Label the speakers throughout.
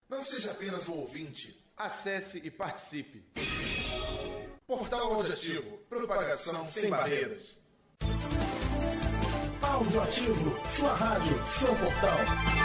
Speaker 1: Não seja apenas um ouvinte. Acesse e participe. Portal Audioativo. Propagação sem barreiras.
Speaker 2: Audioativo. Sua rádio, seu portal.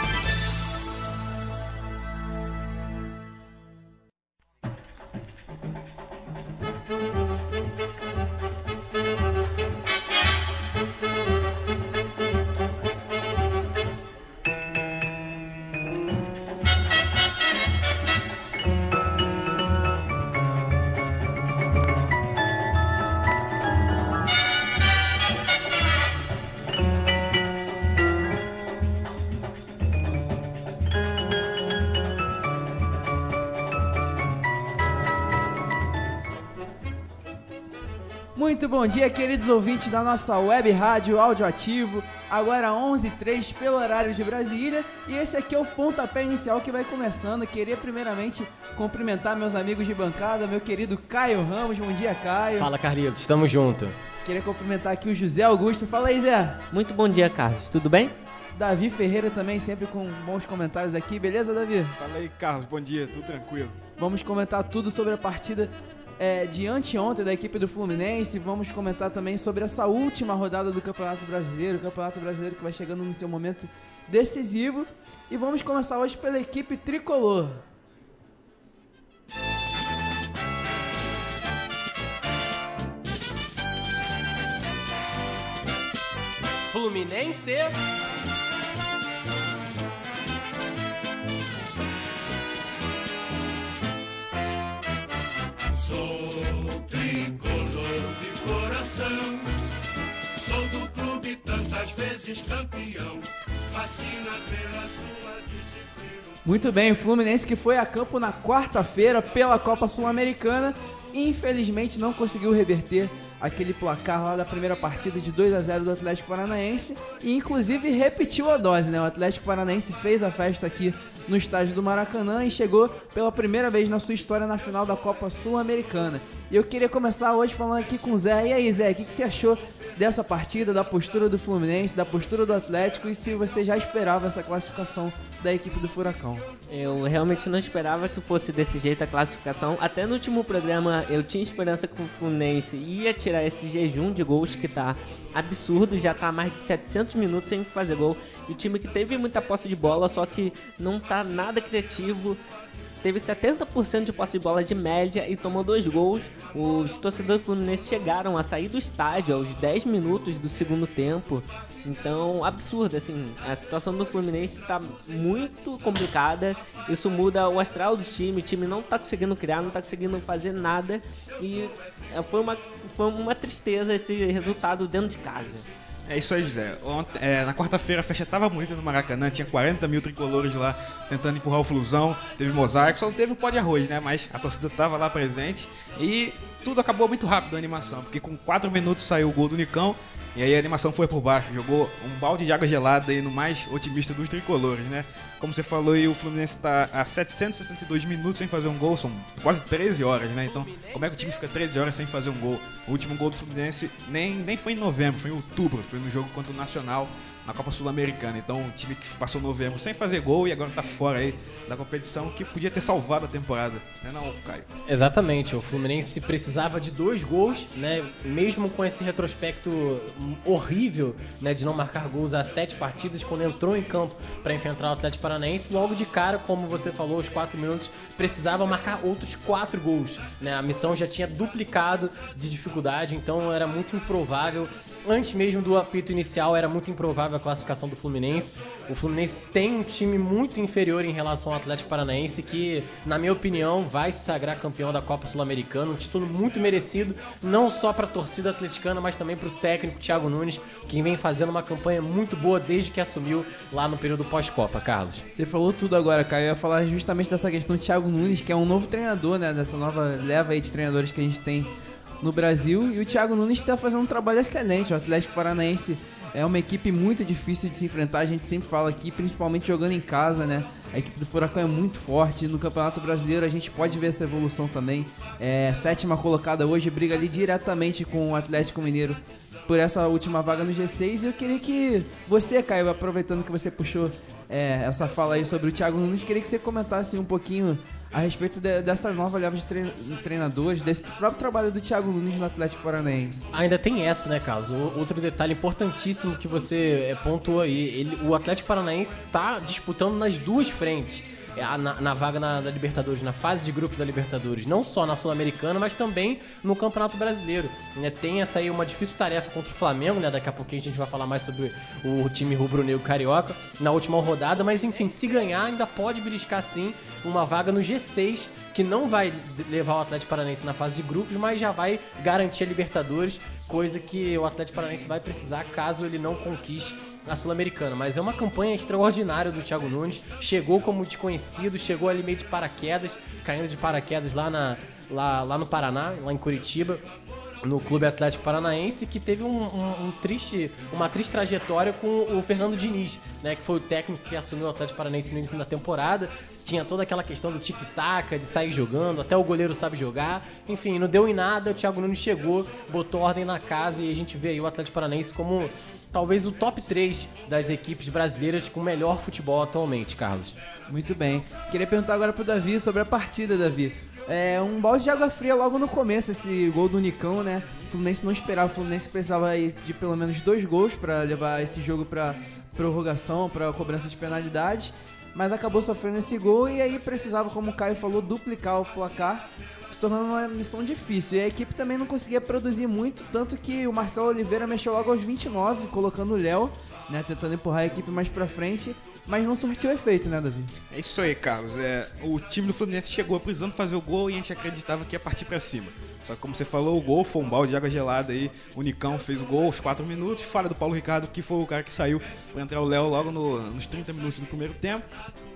Speaker 3: Muito bom dia, queridos ouvintes da nossa web rádio Audioativo. Agora 11h03 pelo horário de Brasília. E esse aqui é o pontapé inicial que vai começando. Queria primeiramente cumprimentar meus amigos de bancada, meu querido Caio Ramos. Bom dia, Caio.
Speaker 4: Fala, Carlitos. Estamos junto.
Speaker 3: Queria cumprimentar aqui o José Augusto. Fala aí, Zé.
Speaker 5: Muito bom dia, Carlos. Tudo bem?
Speaker 3: Davi Ferreira também, sempre com bons comentários aqui. Beleza, Davi?
Speaker 6: Fala aí, Carlos. Bom dia. Tudo tranquilo.
Speaker 3: Vamos comentar tudo sobre a partida de anteontem da equipe do Fluminense. Vamos comentar também sobre essa última rodada do Campeonato Brasileiro, o Campeonato Brasileiro que vai chegando no seu momento decisivo. E vamos começar hoje pela equipe tricolor.
Speaker 4: Fluminense.
Speaker 7: Sou tricolor de coração, sou do clube tantas vezes campeão, fascina pela sua disciplina.
Speaker 3: Muito bem, o Fluminense que foi a campo na quarta-feira pela Copa Sul-Americana e infelizmente não conseguiu reverter aquele placar lá da primeira partida de 2-0 do Atlético Paranaense e inclusive repetiu a dose, né? O Atlético Paranaense fez a festa aqui no estádio do Maracanã e chegou pela primeira vez na sua história na final da Copa Sul-Americana. E eu queria começar hoje falando aqui com o Zé. E aí, Zé, o que você achou dessa partida, da postura do Fluminense, da postura do Atlético e se você já esperava essa classificação da equipe do Furacão?
Speaker 5: Eu realmente não esperava que fosse desse jeito a classificação. Até no último programa eu tinha esperança que o Fluminense ia tirar esse jejum de gols que tá absurdo, já tá há mais de 700 minutos sem fazer gol. E o time que teve muita posse de bola, só que não tá nada criativo. Teve 70% de posse de bola de média e tomou 2 gols. Os torcedores fluminenses chegaram a sair do estádio aos 10 minutos do segundo tempo. Então, absurdo, assim, a situação do Fluminense tá muito complicada. Isso muda o astral do time. O time não tá conseguindo criar, não tá conseguindo fazer nada. E foi uma tristeza esse resultado dentro de casa.
Speaker 6: É isso aí, José. Na quarta-feira a festa tava bonita no Maracanã, tinha 40 mil tricolores lá tentando empurrar o Flusão, teve mosaico, só não teve um pó de arroz, né? Mas a torcida tava lá presente e tudo acabou muito rápido a animação, porque com 4 minutos saiu o gol do Nicão e aí a animação foi por baixo, jogou um balde de água gelada aí no mais otimista dos tricolores, né? Como você falou aí, o Fluminense está há 762 minutos sem fazer um gol, são quase 13 horas, né? Então, como é que o time fica 13 horas sem fazer um gol? O último gol do Fluminense nem foi em novembro, foi em outubro, foi no jogo contra o Nacional na Copa Sul-Americana. Então, um time que passou novembro sem fazer gol e agora está fora aí da competição, que podia ter salvado a temporada, né, não, Caio?
Speaker 4: Exatamente, o Fluminense precisava de 2 gols, né? Mesmo com esse retrospecto horrível, né, de não marcar gols há 7 partidas, quando entrou em campo para enfrentar o Atlético Paranaense, logo de cara, como você falou, aos 4 minutos, precisava marcar outros 4 gols, né? A missão já tinha duplicado de dificuldade, então era muito improvável. Antes mesmo do apito inicial, era muito improvável a classificação do Fluminense. O Fluminense tem um time muito inferior em relação ao Atlético Paranaense, que, na minha opinião, vai se sagrar campeão da Copa Sul-Americana, um título muito merecido, não só para a torcida atleticana, mas também para o técnico Thiago Nunes, que vem fazendo uma campanha muito boa desde que assumiu lá no período pós-Copa, Carlos.
Speaker 3: Você falou tudo agora, Caio. Eu ia falar justamente dessa questão de Thiago Nunes, que é um novo treinador, né, dessa nova leva aí de treinadores que a gente tem no Brasil, e o Thiago Nunes está fazendo um trabalho excelente. O Atlético Paranaense é uma equipe muito difícil de se enfrentar, a gente sempre fala aqui, principalmente jogando em casa, né? A equipe do Furacão é muito forte. No Campeonato Brasileiro a gente pode ver essa evolução também. 7ª colocada hoje, briga ali diretamente com o Atlético Mineiro por essa última vaga no G6. E eu queria que você, Caio, aproveitando que você puxou essa fala aí sobre o Thiago Nunes. Queria que você comentasse um pouquinho a respeito dessa nova leva de treinadores, desse próprio trabalho do Thiago Nunes no Atlético Paranaense.
Speaker 4: Ainda tem essa, né, Carlos? Outro detalhe importantíssimo que você pontuou aí. O Atlético Paranaense está disputando nas duas frentes. Na vaga da Libertadores, na fase de grupos da Libertadores, não só na Sul-Americana, mas também no Campeonato Brasileiro. Tem essa aí uma difícil tarefa contra o Flamengo, né? Daqui a pouquinho a gente vai falar mais sobre o time rubro-negro carioca na última rodada, mas enfim, se ganhar ainda pode beliscar sim uma vaga no G6, que não vai levar o Atlético Paranaense na fase de grupos, mas já vai garantir a Libertadores, coisa que o Atlético Paranaense vai precisar caso ele não conquiste a Sul-Americana. Mas é uma campanha extraordinária do Thiago Nunes, chegou como desconhecido, chegou ali meio de paraquedas, caindo de paraquedas lá no Paraná, lá em Curitiba, no Clube Atlético Paranaense, que teve uma triste trajetória com o Fernando Diniz, né, que foi o técnico que assumiu o Atlético Paranaense no início da temporada. Tinha toda aquela questão do tic-tac, de sair jogando, até o goleiro sabe jogar. Enfim, não deu em nada, o Thiago Nunes chegou, botou ordem na casa e a gente vê aí o Atlético Paranaense como talvez o top 3 das equipes brasileiras com melhor futebol atualmente, Carlos.
Speaker 3: Muito bem. Queria perguntar agora pro Davi sobre a partida, Davi. Um balde de água fria logo no começo, esse gol do Nicão, né? O Fluminense não esperava, o Fluminense precisava aí de pelo menos 2 gols para levar esse jogo para prorrogação, para cobrança de penalidade, mas acabou sofrendo esse gol e aí precisava, como o Caio falou, duplicar o placar, se tornando uma missão difícil. E a equipe também não conseguia produzir muito, tanto que o Marcelo Oliveira mexeu logo aos 29, colocando o Léo, né, tentando empurrar a equipe mais pra frente, mas não surtiu efeito, né, Davi?
Speaker 6: É isso aí, Carlos. O time do Fluminense chegou precisando fazer o gol e a gente acreditava que ia partir pra cima. Só que, como você falou, o gol foi um balde de água gelada aí. O Nicão fez o gol aos 4 minutos. Falha do Paulo Ricardo, que foi o cara que saiu pra entrar o Léo logo nos 30 minutos do primeiro tempo.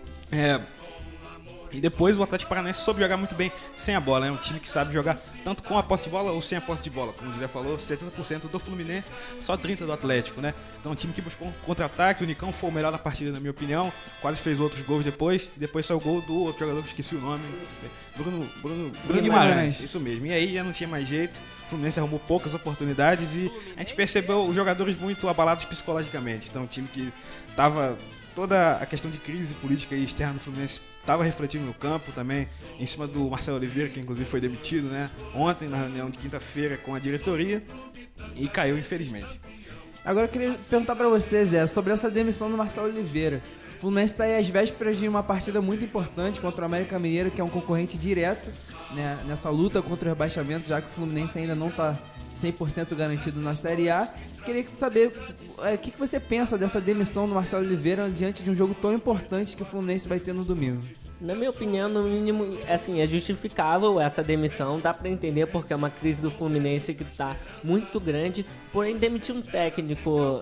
Speaker 6: E depois o Atlético Paranaense soube jogar muito bem sem a bola. É um time que sabe jogar tanto com a posse de bola ou sem a posse de bola. Como o José falou, 70% do Fluminense, só 30% do Atlético, né? Então é um time que buscou um contra-ataque. O Nicão foi o melhor da partida, na minha opinião. Quase fez outros gols depois. E depois saiu o gol do outro jogador que esqueci o nome. Bruno Guimarães. Isso mesmo. E aí já não tinha mais jeito. O Fluminense arrumou poucas oportunidades e a gente percebeu os jogadores muito abalados psicologicamente. Então um time que tava... Toda a questão de crise política e externa do Fluminense estava refletindo no campo também, em cima do Marcelo Oliveira, que inclusive foi demitido, né, ontem na reunião de quinta-feira com a diretoria, e caiu, infelizmente.
Speaker 3: Agora eu queria perguntar pra você, Zé, sobre essa demissão do Marcelo Oliveira. O Fluminense está aí às vésperas de uma partida muito importante contra o América Mineiro, que é um concorrente direto, né, nessa luta contra o rebaixamento, já que o Fluminense ainda não está 100% garantido na Série A. Queria saber o que você pensa dessa demissão do Marcelo Oliveira diante de um jogo tão importante que o Fluminense vai ter no domingo.
Speaker 5: Na minha opinião, no mínimo, assim, é justificável essa demissão, dá pra entender porque é uma crise do Fluminense que tá muito grande, porém demitir um técnico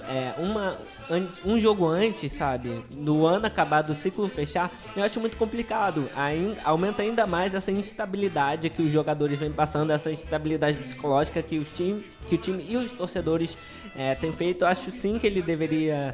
Speaker 5: um jogo antes, sabe, no ano acabar do ciclo fechar, eu acho muito complicado. Aumenta ainda mais essa instabilidade que os jogadores vêm passando, essa instabilidade psicológica que o time e os torcedores têm feito. Eu acho sim que ele deveria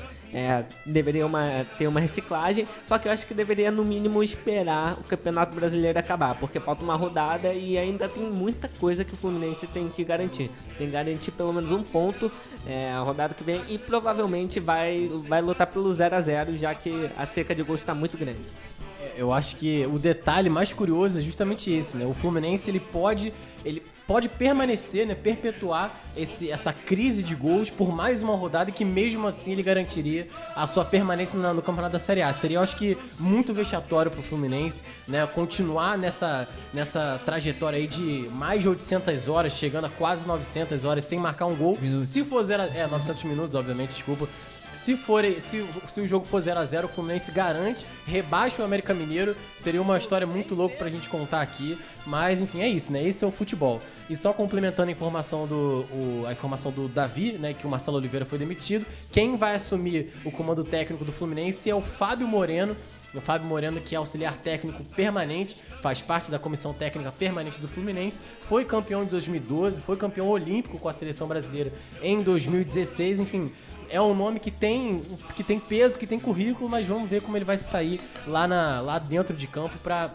Speaker 5: ter uma reciclagem, só que eu acho que deveria no mínimo esperar o Campeonato Brasileiro acabar, porque falta uma rodada e ainda tem muita coisa que o Fluminense tem que garantir. Tem que garantir pelo menos um ponto a rodada que vem e provavelmente vai lutar pelo 0-0, já que a seca de gols está muito grande.
Speaker 4: Eu acho que o detalhe mais curioso é justamente esse, né? O Fluminense ele pode permanecer, né, perpetuar essa crise de gols por mais uma rodada e que mesmo assim ele garantiria a sua permanência no Campeonato da Série A. Seria, eu acho que, muito vexatório pro Fluminense, né, continuar nessa trajetória aí de mais de 800 horas, chegando a quase 900 horas sem marcar um gol. Se for 900 minutos, obviamente, desculpa. Se o jogo for 0-0, o Fluminense garante, rebaixa o América Mineiro. Seria uma história muito louca pra gente contar aqui. Mas, enfim, é isso, né? Esse é o futebol. E só complementando a informação do Davi, né? Que o Marcelo Oliveira foi demitido. Quem vai assumir o comando técnico do Fluminense é o Fábio Moreno. O Fábio Moreno, que é auxiliar técnico permanente, faz parte da comissão técnica permanente do Fluminense, foi campeão em 2012, foi campeão olímpico com a seleção brasileira em 2016, enfim... É um nome que tem peso, que tem currículo, mas vamos ver como ele vai sair lá dentro de campo para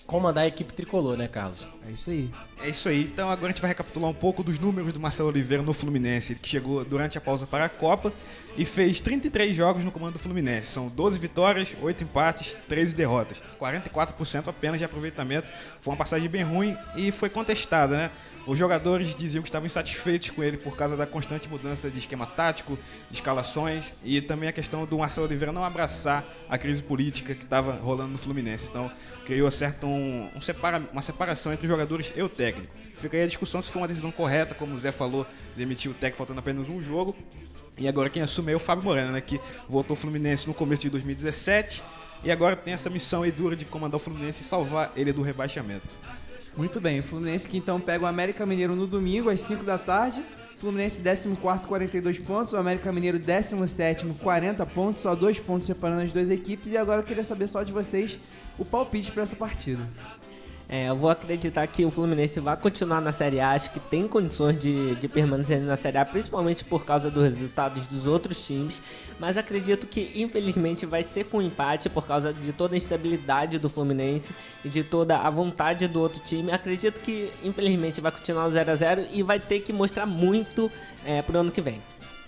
Speaker 4: comandar a equipe tricolor, né, Carlos?
Speaker 3: É isso aí.
Speaker 6: É isso aí. Então agora a gente vai recapitular um pouco dos números do Marcelo Oliveira no Fluminense, que chegou durante a pausa para a Copa e fez 33 jogos no comando do Fluminense. São 12 vitórias, 8 empates, 13 derrotas. 44% apenas de aproveitamento. Foi uma passagem bem ruim e foi contestada, né? Os jogadores diziam que estavam insatisfeitos com ele por causa da constante mudança de esquema tático, de escalações e também a questão do Marcelo Oliveira não abraçar a crise política que estava rolando no Fluminense. Então, criou uma separação entre os jogadores e o técnico. Fica aí a discussão se foi uma decisão correta, como o Zé falou, demitiu o técnico faltando apenas um jogo. E agora quem assume é o Fábio Moreno, né, que voltou ao Fluminense no começo de 2017 e agora tem essa missão aí dura de comandar o Fluminense e salvar ele do rebaixamento.
Speaker 3: Muito bem, o Fluminense que então pega o América Mineiro no domingo às 5 da tarde. Fluminense 14º, 42 pontos. O América Mineiro 17º, 40 pontos. Só 2 pontos separando as duas equipes. E agora eu queria saber só de vocês o palpite para essa partida.
Speaker 5: Eu vou acreditar que o Fluminense vai continuar na Série A. Acho que tem condições de permanecer na Série A, principalmente por causa dos resultados dos outros times. Mas acredito que, infelizmente, vai ser com empate por causa de toda a instabilidade do Fluminense e de toda a vontade do outro time. Acredito que, infelizmente, vai continuar o 0-0 e vai ter que mostrar muito pro ano que vem.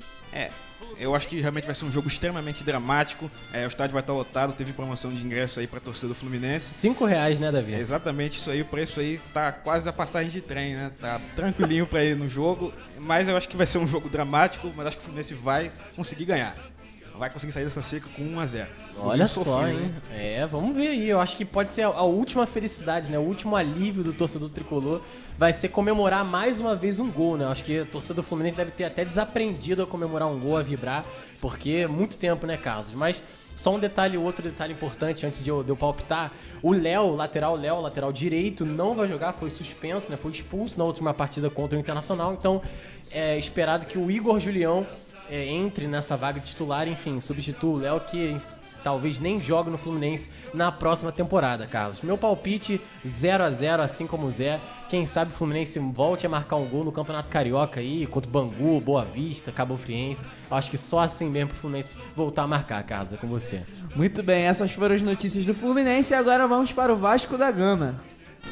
Speaker 6: Eu acho que realmente vai ser um jogo extremamente dramático. O estádio vai estar lotado, teve promoção de ingresso aí para a torcida do Fluminense.
Speaker 4: R$5, né, Davi?
Speaker 6: Exatamente, isso aí, o preço aí tá quase a passagem de trem, né? Tá tranquilinho para ir no jogo, mas eu acho que vai ser um jogo dramático, mas acho que o Fluminense vai conseguir ganhar. Vai conseguir sair dessa seca com 1-0.
Speaker 4: Olha só, hein? Vamos ver aí. Eu acho que pode ser a última felicidade, né? O último alívio do torcedor tricolor vai ser comemorar mais uma vez um gol, né? Eu acho que a torcida do Fluminense deve ter até desaprendido a comemorar um gol, a vibrar, porque é muito tempo, né, Carlos? Mas só outro detalhe importante antes de eu palpitar. O Léo, lateral direito, não vai jogar, foi suspenso, né? Foi expulso na última partida contra o Internacional. Então, é esperado que o Igor Julião entre nessa vaga titular, enfim, substitua o Léo, que talvez nem jogue no Fluminense na próxima temporada, Carlos. Meu palpite 0-0, assim como o Zé. Quem sabe o Fluminense volte a marcar um gol no Campeonato Carioca aí, contra o Bangu, Boa Vista, Cabo Friense. Acho que só assim mesmo pro Fluminense voltar a marcar, Carlos, é com você.
Speaker 3: Muito bem, essas foram as notícias do Fluminense e agora vamos para o Vasco da Gama.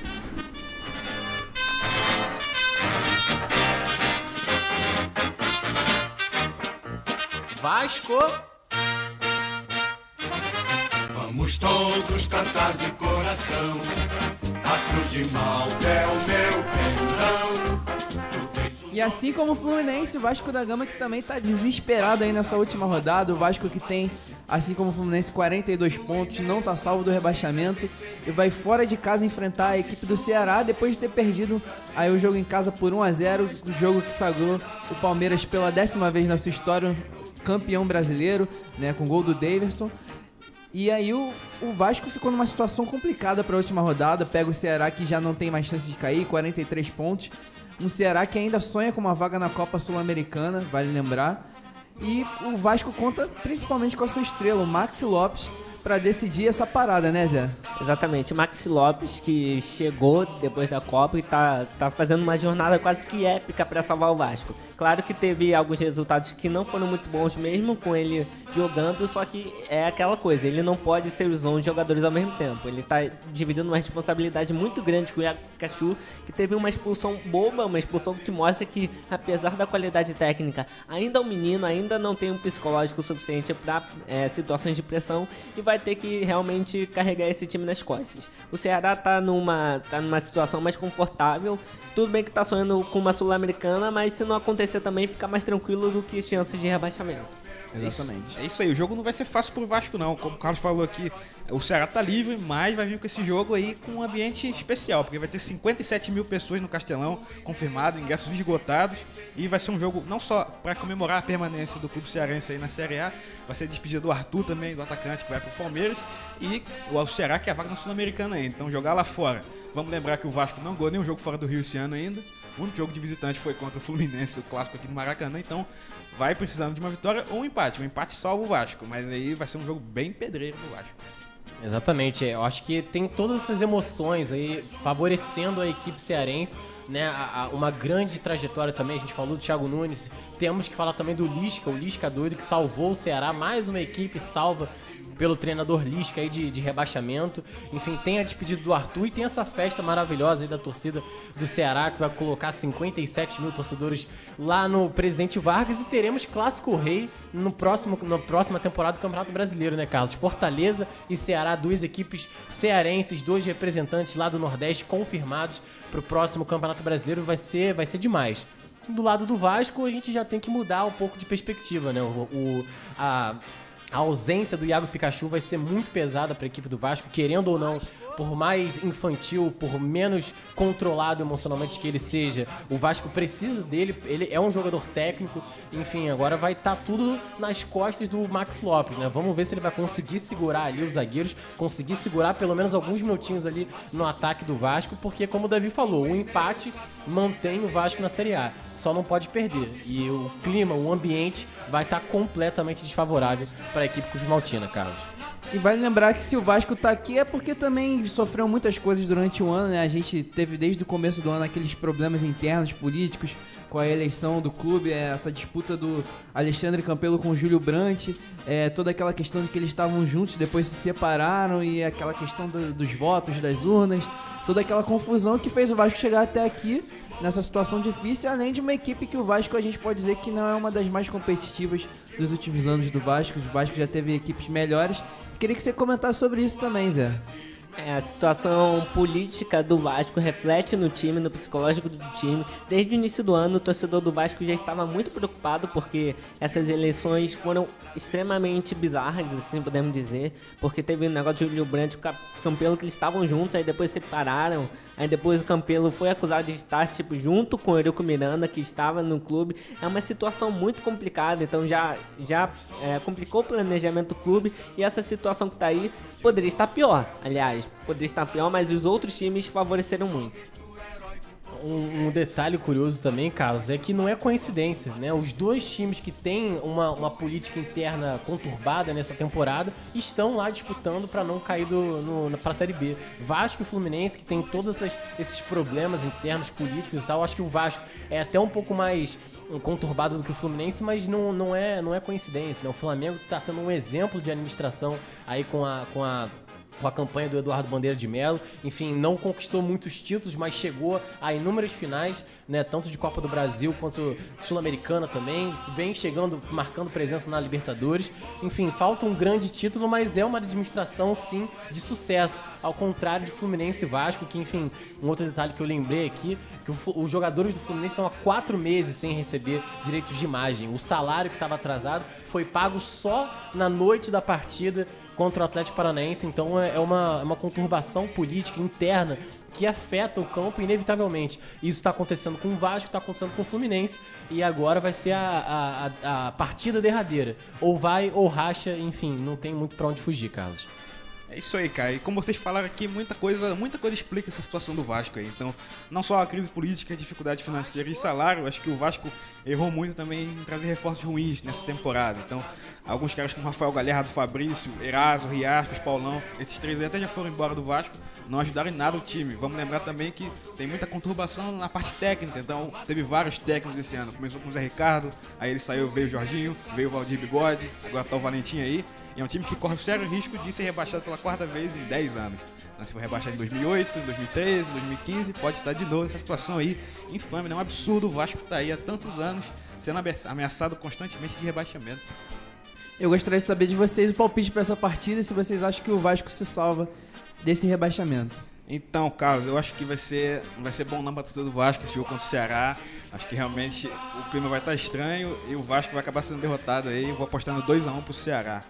Speaker 4: Vasco!
Speaker 7: Vamos todos cantar de coração. A cruz de Malta é o meu pendão.
Speaker 3: E assim como o Fluminense, o Vasco da Gama que também tá desesperado aí nessa última rodada. O Vasco que tem, assim como o Fluminense, 42 pontos, não tá salvo do rebaixamento e vai fora de casa enfrentar a equipe do Ceará depois de ter perdido aí o jogo em casa por 1-0, o jogo que sagrou o Palmeiras pela 10ª vez na sua história campeão brasileiro, né, com gol do Daverson. E aí o Vasco ficou numa situação complicada para a última rodada, pega o Ceará que já não tem mais chance de cair, 43 pontos, um Ceará que ainda sonha com uma vaga na Copa Sul-Americana, vale lembrar, e o Vasco conta principalmente com a sua estrela, o Maxi Lopes, para decidir essa parada, né, Zé?
Speaker 5: Exatamente, Maxi Lopes que chegou depois da Copa e tá fazendo uma jornada quase que épica para salvar o Vasco. Claro que teve alguns resultados que não foram muito bons mesmo com ele jogando, só que é aquela coisa, ele não pode ser os 11 jogadores ao mesmo tempo. Ele tá dividindo uma responsabilidade muito grande com o Iacachu, que teve uma expulsão boba, uma expulsão que mostra que, apesar da qualidade técnica, ainda é um menino, ainda não tem um psicológico suficiente para situações de pressão e vai ter que realmente carregar esse time nas costas. O Ceará tá numa situação mais confortável, tudo bem que tá sonhando com uma Sul-Americana, mas se não acontecer também fica mais tranquilo do que chances de rebaixamento.
Speaker 3: Exatamente.
Speaker 6: É isso aí, o jogo não vai ser fácil pro Vasco não, como o Carlos falou aqui, o Ceará tá livre, mas vai vir com esse jogo aí com um ambiente especial, porque vai ter 57 mil pessoas no Castelão, confirmado, ingressos esgotados, e vai ser um jogo não só para comemorar a permanência do clube cearense aí na Série A, vai ser a despedida do Arthur também, do atacante que vai pro Palmeiras, e o Ceará que é a vaga na Sul-Americana ainda, então jogar lá fora. Vamos lembrar que o Vasco não ganhou nenhum jogo fora do Rio esse ano ainda, o único jogo de visitante foi contra o Fluminense, o clássico aqui no Maracanã, então vai precisando de uma vitória ou um empate. Um empate salva o Vasco, mas aí vai ser um jogo bem pedreiro pro Vasco.
Speaker 4: Exatamente, eu acho que tem todas essas emoções aí favorecendo a equipe cearense, né? Uma grande trajetória também, a gente falou do Thiago Nunes, temos que falar também do Lisca, o Lisca doido que salvou o Ceará, mais uma equipe salva pelo treinador Lisca aí de rebaixamento. Enfim, tem a despedida do Arthur e tem essa festa maravilhosa aí da torcida do Ceará, que vai colocar 57 mil torcedores lá no Presidente Vargas, e teremos Clássico Rei na próxima temporada do Campeonato Brasileiro, né, Carlos? Fortaleza e Ceará, duas equipes cearenses, dois representantes lá do Nordeste confirmados para o próximo Campeonato Brasileiro. Vai ser demais. Do lado do Vasco, a gente já tem que mudar um pouco de perspectiva, né? A ausência do Iago Pikachu vai ser muito pesada para a equipe do Vasco, querendo ou não, por mais infantil, por menos controlado emocionalmente que ele seja, o Vasco precisa dele, ele é um jogador técnico, enfim, agora vai estar tudo nas costas do Max Lopes, né? Vamos ver se ele vai conseguir segurar ali os zagueiros, conseguir segurar pelo menos alguns minutinhos ali no ataque do Vasco, porque como o Davi falou, o empate mantém o Vasco na Série A, só não pode perder, e o clima, o ambiente vai estar completamente desfavorável para a equipe cusmaltina, Carlos.
Speaker 3: E vale lembrar que se o Vasco tá aqui é porque também sofreu muitas coisas durante o ano, né? A gente teve desde o começo do ano aqueles problemas internos políticos com a eleição do clube, essa disputa do Alexandre Campelo com o Júlio Brandt, toda aquela questão de que eles estavam juntos, depois se separaram, e aquela questão dos votos, das urnas, toda aquela confusão que fez o Vasco chegar até aqui nessa situação difícil, além de uma equipe que o Vasco, a gente pode dizer que não é uma das mais competitivas dos últimos anos do Vasco. O Vasco já teve equipes melhores. Queria que você comentasse sobre isso também, Zé.
Speaker 5: A situação política do Vasco reflete no time, no psicológico do time. Desde o início do ano, o torcedor do Vasco já estava muito preocupado, porque essas eleições foram extremamente bizarras, assim podemos dizer, porque teve o negócio de Júlio Brandt e o Campelo, que eles estavam juntos, aí depois separaram, aí depois o Campelo foi acusado de estar junto com o Eurico Miranda, que estava no clube. É uma situação muito complicada, então já complicou o planejamento do clube, e essa situação que está aí poderia estar pior, mas os outros times favoreceram muito.
Speaker 4: Um detalhe curioso também, Carlos, é que não é coincidência, né? Os dois times que têm uma política interna conturbada nessa temporada estão lá disputando para não cair para a Série B. Vasco e Fluminense, que tem todos esses problemas internos políticos e tal. Acho que o Vasco é até um pouco mais conturbado do que o Fluminense, mas não é coincidência, né? O Flamengo está tendo um exemplo de administração aí com a campanha do Eduardo Bandeira de Melo. Enfim, não conquistou muitos títulos, mas chegou a inúmeras finais, né, tanto de Copa do Brasil quanto Sul-Americana também, vem chegando, marcando presença na Libertadores. Enfim, falta um grande título, mas é uma administração, sim, de sucesso, ao contrário de Fluminense e Vasco, que, enfim, um outro detalhe que eu lembrei aqui, que os jogadores do Fluminense estão há 4 meses sem receber direitos de imagem. O salário que estava atrasado foi pago só na noite da partida contra o Atlético Paranaense, então é uma conturbação política interna que afeta o campo inevitavelmente. Isso está acontecendo com o Vasco, está acontecendo com o Fluminense, e agora vai ser a partida derradeira. Ou vai ou racha, enfim, não tem muito para onde fugir, Carlos.
Speaker 6: É isso aí, cara. E como vocês falaram aqui, muita coisa explica essa situação do Vasco aí. Então, não só a crise política, a dificuldade financeira e salário, acho que o Vasco errou muito também em trazer reforços ruins nessa temporada. Então, alguns caras como Rafael Galhardo, Fabrício, Eraso, Riascos, Paulão, esses três aí até já foram embora do Vasco, não ajudaram em nada o time. Vamos lembrar também que tem muita conturbação na parte técnica, então teve vários técnicos esse ano. Começou com o Zé Ricardo, aí ele saiu, veio o Jorginho, veio o Valdir Bigode, agora tá o Valentim aí. E é um time que corre o sério risco de ser rebaixado pela 4ª vez em 10 anos. Então, se for rebaixado em 2008, 2013, 2015, pode estar de novo nessa situação aí infame, né? É um absurdo o Vasco estar aí há tantos anos sendo ameaçado constantemente de rebaixamento.
Speaker 3: Eu gostaria de saber de vocês o palpite para essa partida, se vocês acham que o Vasco se salva desse rebaixamento.
Speaker 6: Então, Carlos, eu acho que vai ser bom não para a torcida do Vasco esse jogo contra o Ceará. Acho que realmente o clima vai estar estranho e o Vasco vai acabar sendo derrotado aí. Eu vou apostando 2-1 pro Ceará.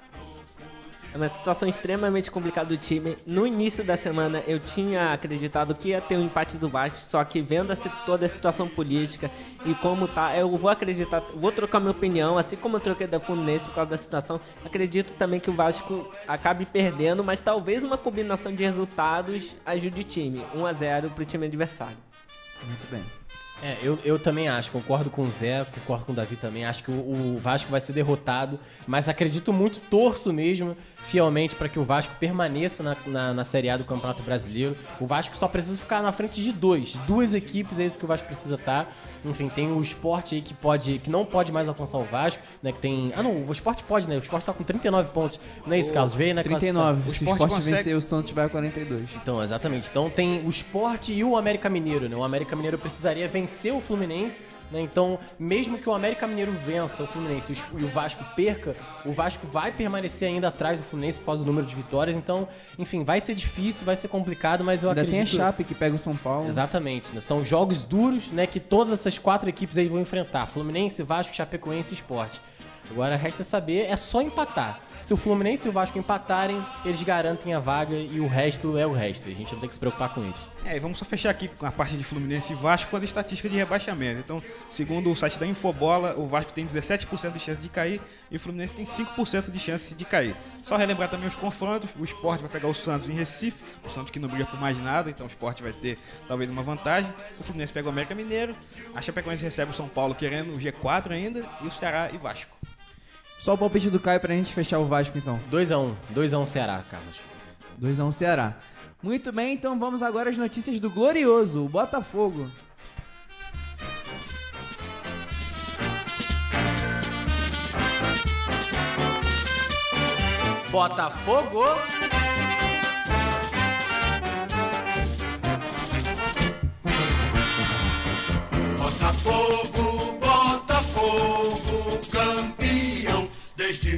Speaker 5: É uma situação extremamente complicada do time. No início da semana eu tinha acreditado que ia ter um empate do Vasco, só que vendo toda a situação política e como tá, eu vou trocar minha opinião, assim como eu troquei da Fluminense por causa da situação. Acredito também que o Vasco acabe perdendo, mas talvez uma combinação de resultados ajude o time. 1-0 pro time adversário.
Speaker 3: Muito bem.
Speaker 4: Eu também acho, concordo com o Zé, concordo com o Davi também, acho que o Vasco vai ser derrotado, mas acredito muito, torço mesmo, fielmente, para que o Vasco permaneça na Série A do Campeonato Brasileiro. O Vasco só precisa ficar na frente de duas equipes, é isso que o Vasco precisa estar. Enfim, tem o Sport aí que não pode mais alcançar o Vasco, né, que tem... Ah, não, o Sport pode, né, o Sport tá com 39 pontos, não é isso, Carlos? Veio, né?
Speaker 3: 39, se o Sport
Speaker 6: consegue...
Speaker 3: vencer, o Santos vai a 42.
Speaker 4: Então, exatamente, então tem o Sport e o América Mineiro, né, o América Mineiro precisaria vencer o Fluminense, né? Então, mesmo que o América Mineiro vença o Fluminense e o Vasco perca, o Vasco vai permanecer ainda atrás do Fluminense por causa do número de vitórias. Então, enfim, vai ser difícil, vai ser complicado, mas eu acredito...
Speaker 3: Ainda tem a Chape que pega o São Paulo.
Speaker 4: Exatamente, né? São jogos duros, né, que todas essas 4 equipes aí vão enfrentar: Fluminense, Vasco, Chapecoense e Sport. Agora resta saber, é só empatar. Se o Fluminense e o Vasco empatarem, eles garantem a vaga e o resto é o resto. A gente não tem que se preocupar com eles.
Speaker 6: E vamos só fechar aqui com a parte de Fluminense e Vasco com as estatísticas de rebaixamento. Então, segundo o site da Infobola, o Vasco tem 17% de chance de cair e o Fluminense tem 5% de chance de cair. Só relembrar também os confrontos: o Sport vai pegar o Santos em Recife, o Santos que não briga por mais nada, então o Sport vai ter talvez uma vantagem. O Fluminense pega o América Mineiro, a Chapecoense recebe o São Paulo querendo o G4 ainda, e o Ceará e Vasco.
Speaker 3: Só o palpite do Caio pra gente fechar o Vasco, então.
Speaker 4: 2-1 Ceará, Carlos.
Speaker 3: 2-1 Ceará. Muito bem, então vamos agora às notícias do glorioso, o Botafogo.
Speaker 4: Botafogo!
Speaker 7: Botafogo, Botafogo, campeão desde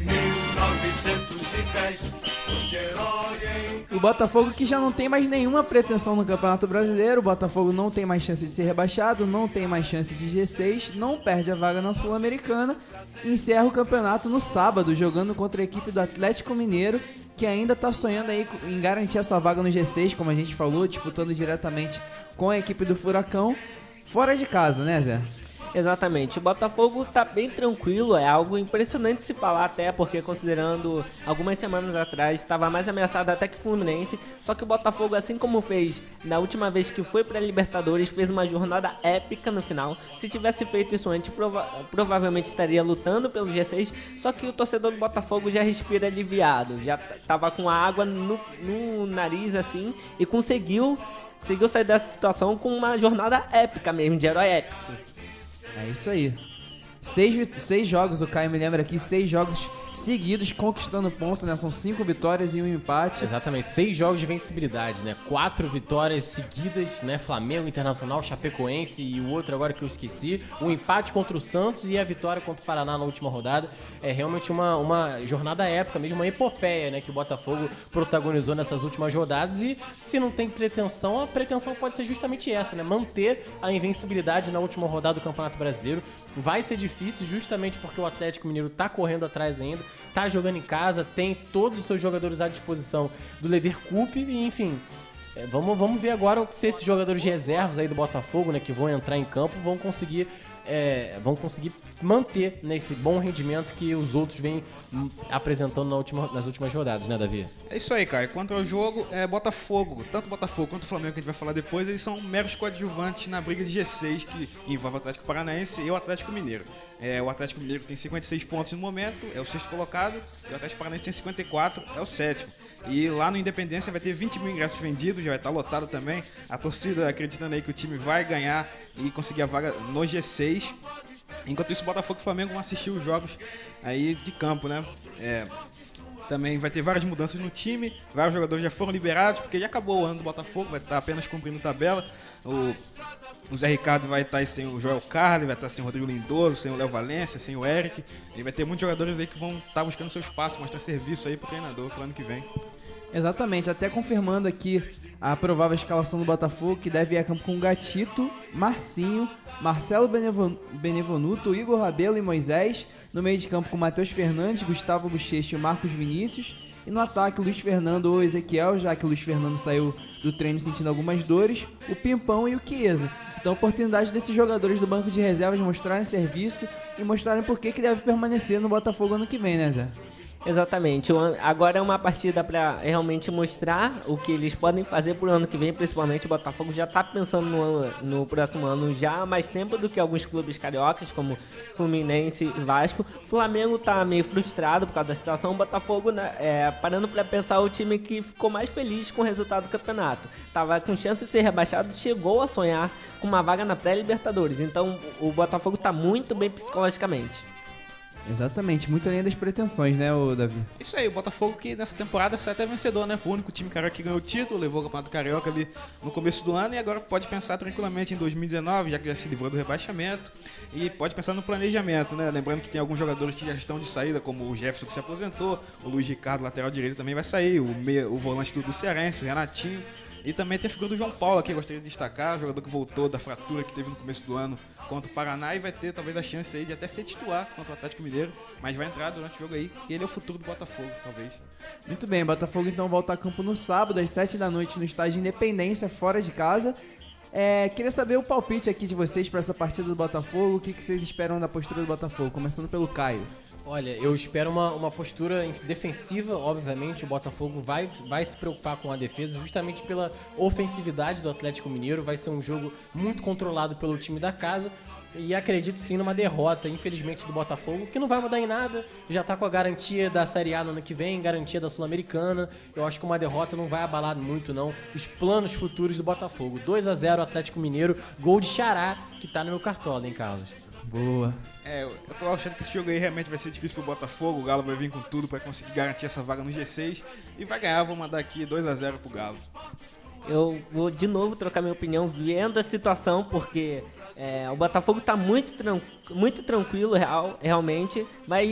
Speaker 7: 1910. De herói em...
Speaker 3: O Botafogo que já não tem mais nenhuma pretensão no Campeonato Brasileiro. O Botafogo não tem mais chance de ser rebaixado, não tem mais chance de G6, não perde a vaga na Sul-Americana. Encerra o campeonato no sábado, jogando contra a equipe do Atlético Mineiro, que ainda tá sonhando aí em garantir essa vaga no G6, como a gente falou, disputando diretamente com a equipe do Furacão, fora de casa, né, Zé?
Speaker 5: Exatamente, o Botafogo tá bem tranquilo, é algo impressionante de se falar, até porque, considerando algumas semanas atrás, estava mais ameaçado até que o Fluminense. Só que o Botafogo, assim como fez na última vez que foi pra Libertadores, fez uma jornada épica no final. Se tivesse feito isso antes, provavelmente estaria lutando pelo G6, só que o torcedor do Botafogo já respira aliviado, já tava com a água no nariz assim, e conseguiu sair dessa situação com uma jornada épica mesmo, de herói épico.
Speaker 3: É isso aí. 6 jogos, o Caio me lembra aqui, 6 jogos seguidos conquistando ponto, né? São 5 vitórias e 1 empate.
Speaker 4: Exatamente, 6 jogos de vencibilidade, né? 4 vitórias seguidas, né? Flamengo, Internacional, Chapecoense e o outro agora que eu esqueci. Um empate contra o Santos e a vitória contra o Paraná na última rodada. É realmente uma jornada épica, mesmo uma epopeia, né? Que o Botafogo protagonizou nessas últimas rodadas. E se não tem pretensão, a pretensão pode ser justamente essa, né? Manter a invencibilidade na última rodada do Campeonato Brasileiro. Vai ser difícil justamente porque o Atlético Mineiro tá correndo atrás ainda, tá jogando em casa, tem todos os seus jogadores à disposição do Lever Cup e, enfim, vamos ver agora se esses jogadores de reservas aí do Botafogo, né, que vão entrar em campo, vão conseguir manter nesse bom rendimento que os outros vêm apresentando nas últimas rodadas, né, Davi?
Speaker 6: É isso aí, Caio. Quanto ao jogo, Botafogo, tanto o Botafogo quanto o Flamengo, que a gente vai falar depois, eles são meros coadjuvantes na briga de G6, que envolve o Atlético Paranaense e o Atlético Mineiro. O Atlético Mineiro tem 56 pontos no momento, é o 6º colocado, e o Atlético Paranaense tem 54, é o 7º. E lá no Independência vai ter 20 mil ingressos vendidos, já vai estar lotado também. A torcida acreditando aí que o time vai ganhar e conseguir a vaga no G6. Enquanto isso, o Botafogo e o Flamengo vão assistir os jogos aí de campo, né? Também vai ter várias mudanças no time, vários jogadores já foram liberados, porque já acabou o ano do Botafogo, vai estar apenas cumprindo tabela. O Zé Ricardo vai estar sem o Joel Carli, vai estar sem o Rodrigo Lindoso, sem o Léo Valência, sem o Eric. E vai ter muitos jogadores aí que vão estar buscando seu espaço, mostrar serviço aí pro treinador pro ano que vem.
Speaker 3: Exatamente, até confirmando aqui a provável escalação do Botafogo, que deve ir a campo com Gatito, Marcinho, Marcelo Benevenuto, Igor Rabelo e Moisés. No meio de campo com Matheus Fernandes, Gustavo Bochecha e Marcos Vinícius. E no ataque, Luiz Fernando ou Ezequiel, já que o Luiz Fernando saiu do treino sentindo algumas dores, o Pimpão e o Chiesa. Então, a oportunidade desses jogadores do banco de reservas mostrarem serviço e mostrarem por que deve permanecer no Botafogo ano que vem, né, Zé?
Speaker 5: Exatamente. Agora é uma partida para realmente mostrar o que eles podem fazer pro ano que vem, principalmente o Botafogo já tá pensando no próximo ano já há mais tempo do que alguns clubes cariocas, como Fluminense e Vasco. O Flamengo tá meio frustrado por causa da situação. O Botafogo, né, parando para pensar, o time que ficou mais feliz com o resultado do campeonato. Tava com chance de ser rebaixado, chegou a sonhar com uma vaga na pré-Libertadores. Então o Botafogo tá muito bem psicologicamente.
Speaker 3: Exatamente, muito além das pretensões, né, o Davi?
Speaker 6: Isso aí, o Botafogo que nessa temporada sai até vencedor, né? Foi o único time carioca que ganhou o título, levou o Campeonato Carioca ali no começo do ano e agora pode pensar tranquilamente em 2019, já que já se livrou do rebaixamento, e pode pensar no planejamento, né? Lembrando que tem alguns jogadores que já estão de saída, como o Jefferson que se aposentou, o Luiz Ricardo, lateral direito, também vai sair, o volante do Cearense, o Renatinho. E também tem a figura do João Paulo aqui, gostaria de destacar, o jogador que voltou da fratura que teve no começo do ano contra o Paraná e vai ter talvez a chance aí de até ser titular contra o Atlético Mineiro, mas vai entrar durante o jogo aí, e ele é o futuro do Botafogo, talvez.
Speaker 3: Muito bem, Botafogo então volta a campo no sábado, às 7 da noite, no estádio Independência, fora de casa. Queria saber o palpite aqui de vocês para essa partida do Botafogo, o que vocês esperam da postura do Botafogo, começando pelo Caio.
Speaker 4: Olha, eu espero uma postura defensiva, obviamente. O Botafogo vai se preocupar com a defesa justamente pela ofensividade do Atlético Mineiro. Vai ser um jogo muito controlado pelo time da casa e acredito sim numa derrota, infelizmente, do Botafogo, que não vai mudar em nada. Já tá com a garantia da Série A no ano que vem, garantia da Sul-Americana. Eu acho que uma derrota não vai abalar muito, não, os planos futuros do Botafogo. 2-0 Atlético Mineiro, gol de Xará, que tá no meu cartola, hein, Carlos?
Speaker 3: Boa.
Speaker 6: Eu tô achando que esse jogo aí realmente vai ser difícil pro Botafogo. O Galo vai vir com tudo pra conseguir garantir essa vaga no G6 e vai ganhar. Vou mandar aqui 2-0 pro Galo.
Speaker 5: Eu vou de novo trocar minha opinião vendo a situação, porque o Botafogo tá muito tranquilo, realmente.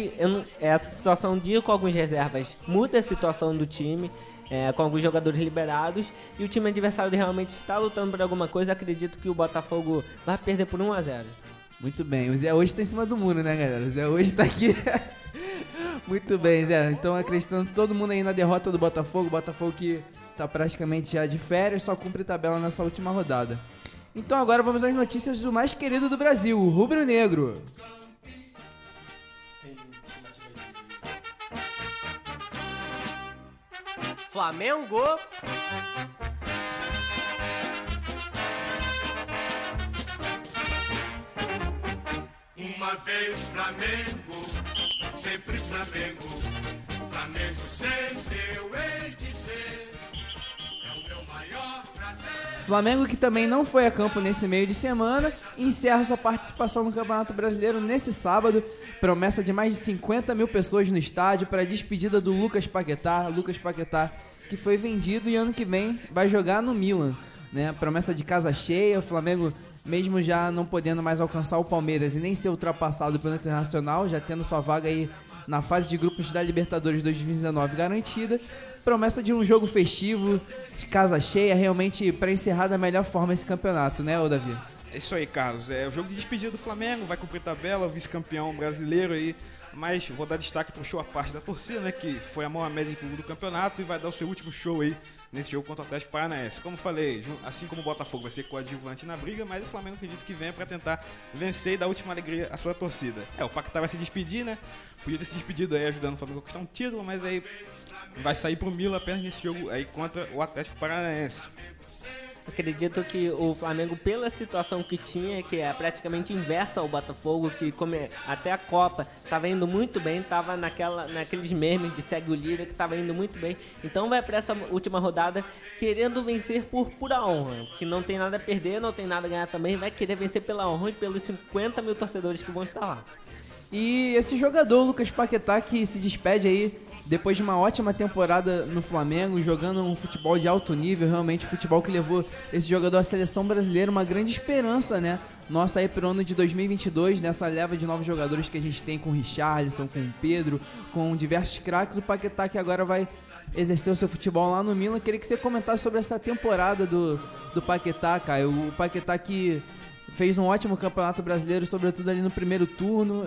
Speaker 5: Essa situação de com algumas reservas muda a situação do time. Com alguns jogadores liberados e o time adversário realmente está lutando por alguma coisa. Acredito que o Botafogo vai perder por 1-0.
Speaker 3: Muito bem, o Zé hoje tá em cima do muro, né, galera? O Zé hoje tá aqui. Muito bem, Zé. Então, acreditando todo mundo aí na derrota do Botafogo. O Botafogo que tá praticamente já de férias, só cumpre tabela nessa última rodada. Então, agora vamos às notícias do mais querido do Brasil, o Rubro Negro.
Speaker 4: Flamengo!
Speaker 7: Uma vez Flamengo, sempre Flamengo, Flamengo sempre eu hei de ser, é o meu maior prazer.
Speaker 3: Flamengo que também não foi a campo nesse meio de semana, encerra sua participação no Campeonato Brasileiro nesse sábado, promessa de mais de 50 mil pessoas no estádio para a despedida do Lucas Paquetá, que foi vendido e ano que vem vai jogar no Milan, né? Promessa de casa cheia, o Flamengo mesmo já não podendo mais alcançar o Palmeiras e nem ser ultrapassado pelo Internacional, já tendo sua vaga aí na fase de grupos da Libertadores 2019 garantida, promessa de um jogo festivo, de casa cheia, realmente para encerrar da melhor forma esse campeonato, né, ô Davi?
Speaker 6: É isso aí, Carlos. É o jogo de despedida do Flamengo, vai cumprir tabela, o vice-campeão brasileiro aí, mas vou dar destaque pro show à parte da torcida, né, que foi a maior média do campeonato e vai dar o seu último show aí nesse jogo contra o Atlético Paranaense. Como falei, assim como o Botafogo vai ser coadjuvante na briga, mas o Flamengo acredito que venha para tentar vencer e dar a última alegria à sua torcida. O Paquetá vai se despedir, né? Podia ter se despedido aí ajudando o Flamengo a conquistar um título, mas aí vai sair pro Milan apenas nesse jogo aí contra o Atlético Paranaense.
Speaker 5: Acredito que o Flamengo, pela situação que tinha, que é praticamente inversa ao Botafogo, que até a Copa estava indo muito bem, estava naqueles memes de segue o líder, que estava indo muito bem. Então vai para essa última rodada querendo vencer por pura honra, que não tem nada a perder, não tem nada a ganhar também, vai querer vencer pela honra e pelos 50 mil torcedores que vão estar lá.
Speaker 3: E esse jogador, Lucas Paquetá, que se despede aí depois de uma ótima temporada no Flamengo, jogando um futebol de alto nível, realmente futebol que levou esse jogador à seleção brasileira, uma grande esperança, né? Nossa aí pro ano de 2022, nessa leva de novos jogadores que a gente tem com o Richarlison, com o Pedro, com diversos craques, o Paquetá que agora vai exercer o seu futebol lá no Milan. Queria que você comentasse sobre essa temporada do Paquetá, Caio. O Paquetá que fez um ótimo campeonato brasileiro, sobretudo ali no primeiro turno.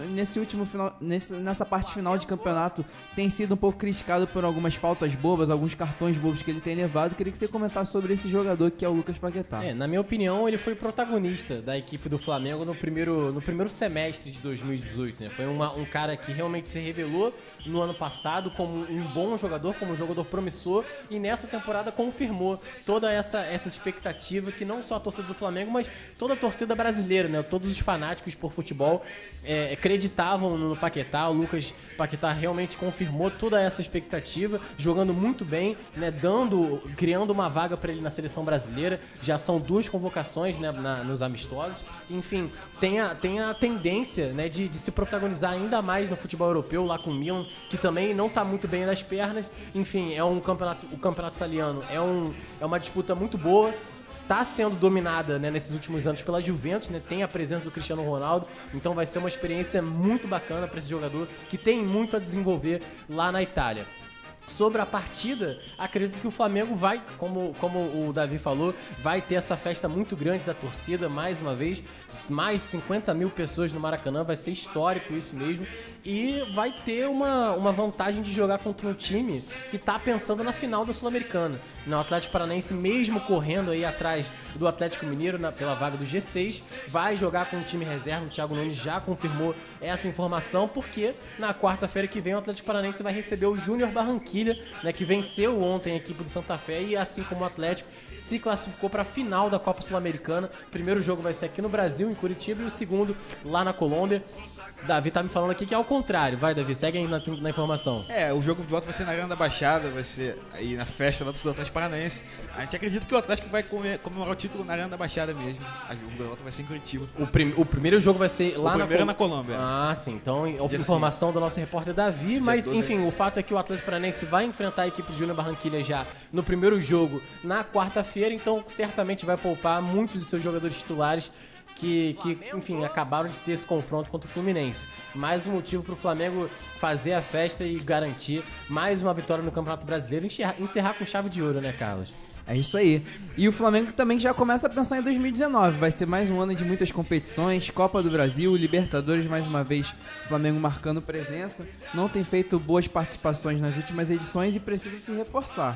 Speaker 3: Nessa parte final de campeonato tem sido um pouco criticado por algumas faltas bobas, alguns cartões bobos que ele tem levado. Queria que você comentasse sobre esse jogador que é o Lucas Paquetá.
Speaker 4: Na minha opinião, ele foi protagonista da equipe do Flamengo no primeiro semestre de 2018, né? Foi um cara que realmente se revelou no ano passado como um bom jogador, como um jogador promissor, e nessa temporada confirmou toda essa expectativa que não só a torcida do Flamengo, mas toda a torcida brasileira, né? Todos os fanáticos por futebol acreditavam no Paquetá. O Lucas Paquetá realmente confirmou toda essa expectativa, jogando muito bem, né? Criando uma vaga para ele na seleção brasileira. Já são 2 convocações, né? Nos amistosos. Enfim, tem a tendência, né? de se protagonizar ainda mais no futebol europeu, lá com o Milan, que também não está muito bem nas pernas. Enfim, o campeonato italiano é uma disputa muito boa. Está sendo dominada, né, nesses últimos anos pela Juventus, né, tem a presença do Cristiano Ronaldo, então vai ser uma experiência muito bacana para esse jogador que tem muito a desenvolver lá na Itália. Sobre a partida, acredito que o Flamengo vai, como o Davi falou, vai ter essa festa muito grande da torcida, mais uma vez, mais 50 mil pessoas no Maracanã, vai ser histórico isso mesmo, e vai ter uma vantagem de jogar contra um time que está pensando na final da Sul-Americana. O Atlético Paranaense, mesmo correndo aí atrás do Atlético Mineiro pela vaga do G6, vai jogar com um time reserva. O Thiago Nunes já confirmou essa informação, porque na quarta-feira que vem o Atlético Paranaense vai receber o Júnior Barranquilla, né, que venceu ontem a equipe do Santa Fé e, assim como o Atlético, se classificou para a final da Copa Sul-Americana. O primeiro jogo vai ser aqui no Brasil, em Curitiba, e o segundo lá na Colômbia. Davi tá me falando aqui que é ao contrário. Vai, Davi, segue aí na informação.
Speaker 6: O jogo de volta vai ser na Arena da Baixada, vai ser aí na festa lá do Atlético Paranaense. A gente acredita que o Atlético vai comemorar o título na Arena da Baixada mesmo. O jogo de volta vai ser em Curitiba.
Speaker 4: O primeiro jogo vai ser lá
Speaker 6: na Colômbia.
Speaker 4: Ah, sim. Então, informação do nosso repórter Davi. Mas, enfim, o fato é que o Atlético Paranaense vai enfrentar a equipe de Júnior Barranquilla já no primeiro jogo na quarta-feira. Então, certamente vai poupar muitos dos seus jogadores titulares que, enfim, acabaram de ter esse confronto contra o Fluminense. Mais um motivo para o Flamengo fazer a festa e garantir mais uma vitória no Campeonato Brasileiro e encerrar com chave de ouro, né, Carlos?
Speaker 3: É isso aí. E o Flamengo também já começa a pensar em 2019. Vai ser mais um ano de muitas competições, Copa do Brasil, Libertadores, mais uma vez o Flamengo marcando presença. Não tem feito boas participações nas últimas edições e precisa se reforçar.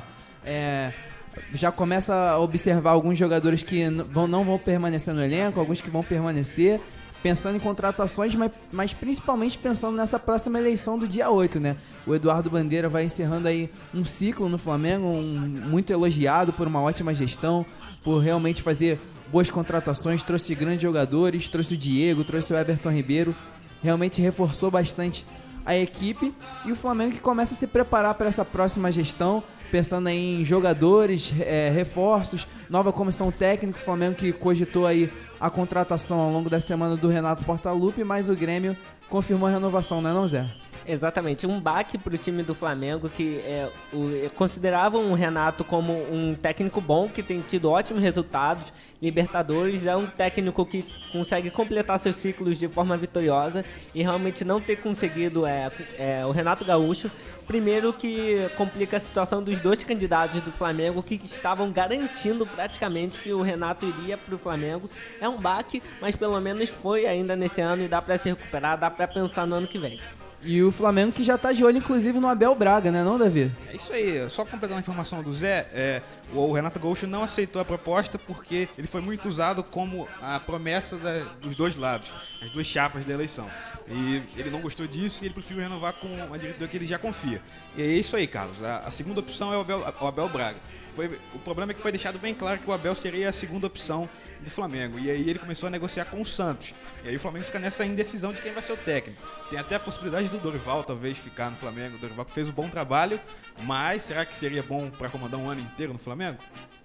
Speaker 3: Já começa a observar alguns jogadores que não vão permanecer no elenco, alguns que vão permanecer, pensando em contratações, mas principalmente pensando nessa próxima eleição do dia 8, né? O Eduardo Bandeira vai encerrando aí um ciclo no Flamengo, muito elogiado por uma ótima gestão, por realmente fazer boas contratações, trouxe grandes jogadores, trouxe o Diego, trouxe o Everton Ribeiro, realmente reforçou bastante a equipe, e o Flamengo que começa a se preparar para essa próxima gestão, pensando em jogadores, reforços, nova comissão técnica. O Flamengo que cogitou aí a contratação ao longo da semana do Renato Portaluppi, mas o Grêmio confirmou a renovação, não é não, Zé?
Speaker 5: Exatamente, um baque para o time do Flamengo, que consideravam o Renato como um técnico bom, que tem tido ótimos resultados. Libertadores, é um técnico que consegue completar seus ciclos de forma vitoriosa, e realmente não ter conseguido o Renato Gaúcho. Primeiro que complica a situação dos 2 candidatos do Flamengo que estavam garantindo praticamente que o Renato iria para o Flamengo. É um baque, mas pelo menos foi ainda nesse ano e dá para se recuperar, dá para pensar no ano que vem.
Speaker 3: E o Flamengo que já tá de olho, inclusive, no Abel Braga, né, não, Davi?
Speaker 6: É isso aí. Só completando a informação do Zé, o Renato Gaúcho não aceitou a proposta porque ele foi muito usado como a promessa dos 2 lados, as 2 chapas da eleição. E ele não gostou disso e ele preferiu renovar com uma diretora que ele já confia. E é isso aí, Carlos. A segunda opção é o Abel Braga. O problema é que foi deixado bem claro que o Abel seria a segunda opção do Flamengo. E aí ele começou a negociar com o Santos. E aí o Flamengo fica nessa indecisão de quem vai ser o técnico. Tem até a possibilidade do Dorival talvez ficar no Flamengo. O Dorival que fez um bom trabalho, mas será que seria bom para comandar um ano inteiro no Flamengo?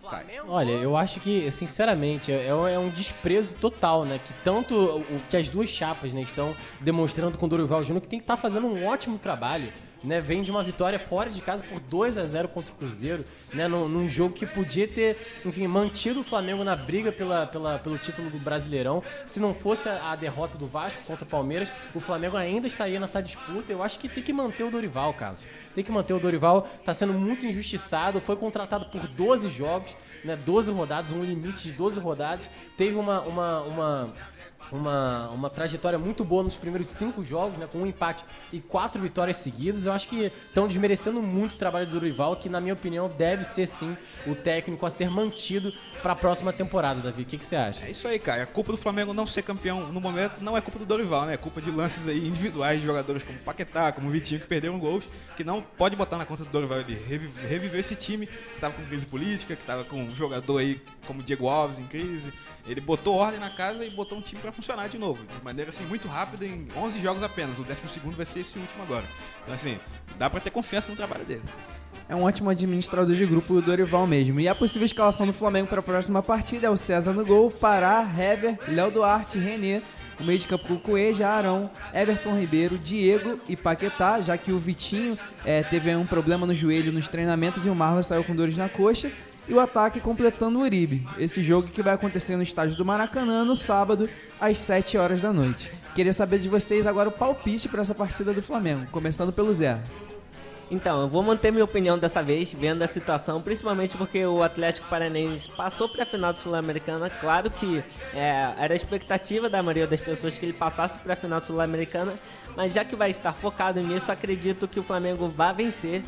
Speaker 4: Olha, eu acho que, sinceramente, é um desprezo total, né? Que tanto que as 2 chapas, né, estão demonstrando com o Dorival Júnior, que tem que estar fazendo um ótimo trabalho, né? Vem de uma vitória fora de casa por 2-0 contra o Cruzeiro, né? Num jogo que podia ter, enfim, mantido o Flamengo na briga pelo título do Brasileirão. Se não fosse a derrota do Vasco contra o Palmeiras, o Flamengo ainda estaria nessa disputa. Eu acho que tem que manter o Dorival, Carlos. Tem que manter o Dorival, tá sendo muito injustiçado, foi contratado por 12 jogos, né, 12 rodadas, um limite de 12 rodadas. Teve uma trajetória muito boa nos primeiros 5 jogos, né, com um empate e 4 vitórias seguidas. Eu acho que estão desmerecendo muito o trabalho do Dorival, que na minha opinião deve ser sim o técnico a ser mantido para a próxima temporada. Davi, o que você acha?
Speaker 6: É isso aí, cara. A culpa do Flamengo não ser campeão no momento não é culpa do Dorival, né? É culpa de lances aí individuais de jogadores como Paquetá, como Vitinho, que perderam gols, que não pode botar na conta do Dorival. Ele reviveu esse time que tava com crise política, que tava com um jogador aí como Diego Alves em crise. Ele botou ordem na casa e botou um time pra funcionar de novo, de maneira assim muito rápida, em 11 jogos apenas. O 12º vai ser esse último agora. Então assim, dá pra ter confiança no trabalho dele.
Speaker 3: É um ótimo administrador de grupo, o Dorival mesmo. E a possível escalação do Flamengo para a próxima partida é o César no gol, Pará, Hever, Léo Duarte, René, o meio de campo com Cueja, Arão, Everton Ribeiro, Diego e Paquetá, já que o Vitinho teve um problema no joelho nos treinamentos e o Marlon saiu com dores na coxa. E o ataque completando o Uribe. Esse jogo que vai acontecer no estádio do Maracanã no sábado, às 7 horas da noite. Queria saber de vocês agora o palpite para essa partida do Flamengo, começando pelo Zé.
Speaker 5: Então, eu vou manter minha opinião dessa vez, vendo a situação, principalmente porque o Atlético Paranaense passou para a final do Sul-Americana. Claro que era a expectativa da maioria das pessoas que ele passasse para a final do Sul-Americana, mas já que vai estar focado nisso, acredito que o Flamengo vai vencer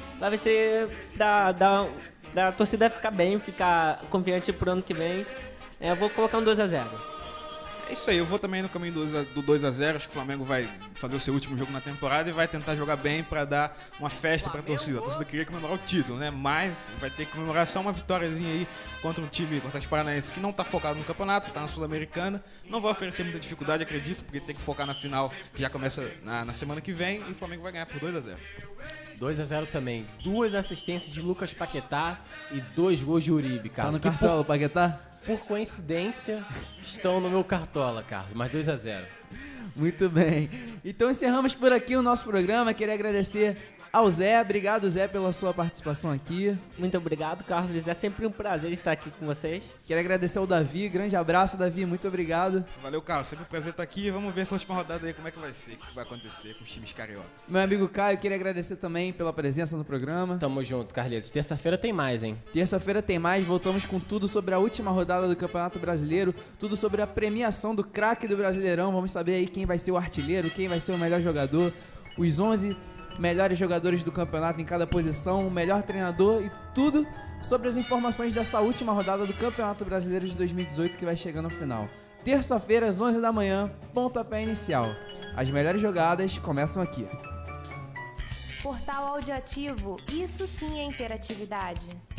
Speaker 5: da torcida ficar bem, ficar confiante pro ano que vem. Eu vou colocar um 2-0.
Speaker 6: É isso aí, eu vou também no caminho do 2-0. Acho que o Flamengo vai fazer o seu último jogo na temporada e vai tentar jogar bem pra dar uma festa pra torcida. A torcida queria comemorar o título, né? Mas vai ter que comemorar só uma vitóriazinha aí contra um time, contra o Paranaense, que não tá focado no campeonato, que tá na Sul-Americana. Não vai oferecer muita dificuldade, acredito, porque tem que focar na final, que já começa na semana que vem, e o Flamengo vai ganhar por 2-0.
Speaker 4: 2-0 também. 2 assistências de Lucas Paquetá e 2 gols de Uribe,
Speaker 3: Tá
Speaker 4: Carlos.
Speaker 3: no cartola, o Paquetá?
Speaker 4: Por coincidência, estão no meu cartola, Carlos. Mas 2-0.
Speaker 3: Muito bem. Então encerramos por aqui o nosso programa. Queria agradecer ao Zé. Obrigado, Zé, pela sua participação aqui.
Speaker 5: Muito obrigado, Carlos. É sempre um prazer estar aqui com vocês.
Speaker 3: Quero agradecer ao Davi. Grande abraço, Davi. Muito obrigado.
Speaker 6: Valeu, Carlos. Sempre um prazer estar aqui. Vamos ver essa última rodada aí, como é que vai ser, o que vai acontecer com os times carioca.
Speaker 3: Meu amigo Caio, queria agradecer também pela presença no programa.
Speaker 4: Tamo junto, Carlitos. Terça-feira tem mais, hein?
Speaker 3: Terça-feira tem mais. Voltamos com tudo sobre a última rodada do Campeonato Brasileiro. Tudo sobre a premiação do craque do Brasileirão. Vamos saber aí quem vai ser o artilheiro, quem vai ser o melhor jogador. Os 11 melhores jogadores do campeonato em cada posição, o melhor treinador e tudo sobre as informações dessa última rodada do Campeonato Brasileiro de 2018 que vai chegando ao final. Terça-feira, às 11 da manhã, pontapé inicial. As melhores jogadas começam aqui.
Speaker 8: Portal Audioativo, isso sim é interatividade.